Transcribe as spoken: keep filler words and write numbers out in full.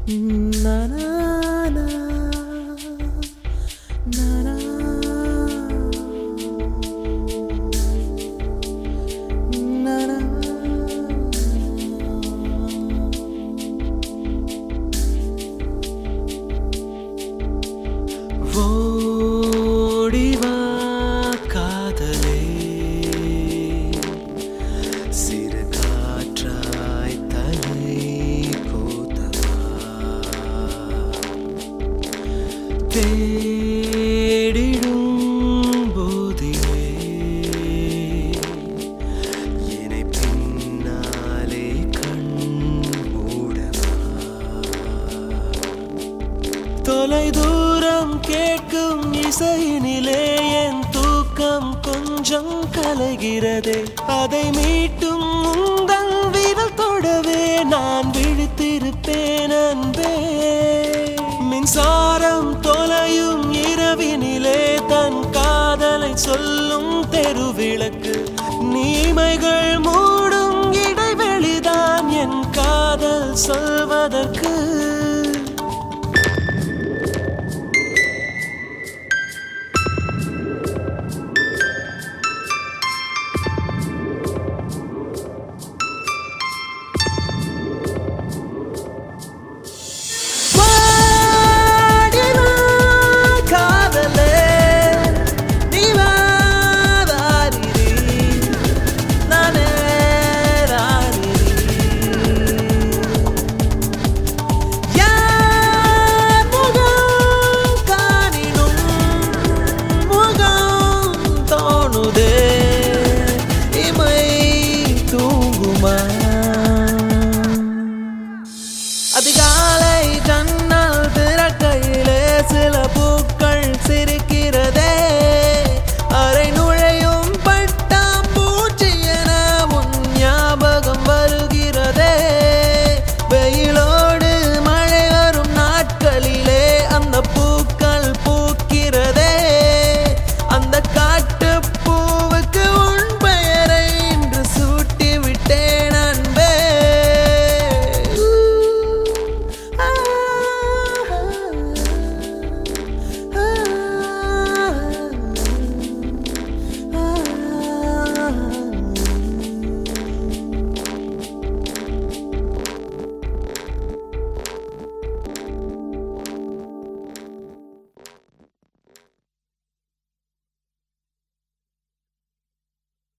Na na na na na na na ஓடி வா காதலே சிறு காற்றாய் தலை கோத்தவா தேடிடும் போதிலே என்னை பின்னாலே கண் மூடவா தொலை தூரம் கேட்கும் இசையினிலே என் தூக்கம் கொஞ்சம் கலைகிறதே அதை மீட்டும் உந்தன் விரல் தொடவே நான் விழித்திருப்பேன் அன்பே மின்சாரம் தொலையும் இரவினிலே தன் காதலை சொல்லும் தெருவிளக்கு நீமைகள் மூடும் இடைவெளிதான் என் காதல் சொல்வதற்கு அதிகாலை